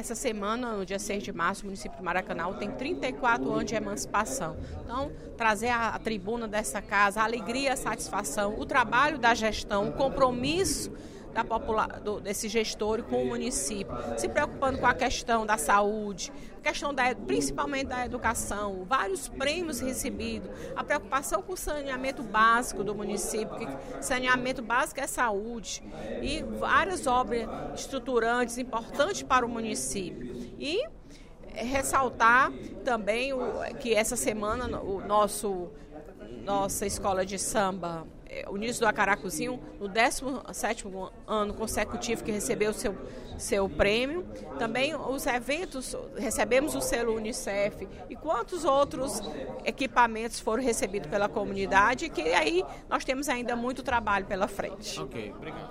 essa semana, no dia 6 de março, o município de Maracanã tem 34 anos de emancipação. Então, trazer à tribuna dessa casa a alegria, a satisfação, o trabalho da gestão, o compromisso desse gestor com o município, se preocupando com a questão da saúde, principalmente da educação, vários prêmios recebidos, a preocupação com o saneamento básico do município, que saneamento básico é saúde, e várias obras estruturantes importantes para o município. E ressaltar também que essa semana nossa escola de samba, Unidos do Acaracuzinho, no 17º ano consecutivo que recebeu seu prêmio. Também os eventos, recebemos o selo Unicef e quantos outros equipamentos foram recebidos pela comunidade, que aí nós temos ainda muito trabalho pela frente. Ok, obrigado.